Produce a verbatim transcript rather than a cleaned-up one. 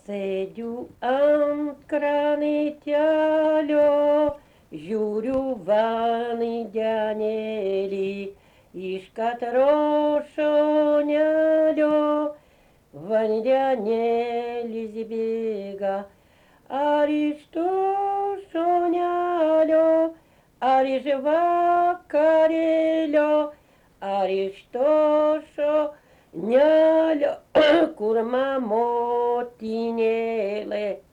Sėdžiu ant kranitelio, žiūriu vandenėlį, iš katro šonelio vandenėlis bėga. Ar iš to šonelio, ar iš vakarėlio, ar iš to šonelio, kur motinėlė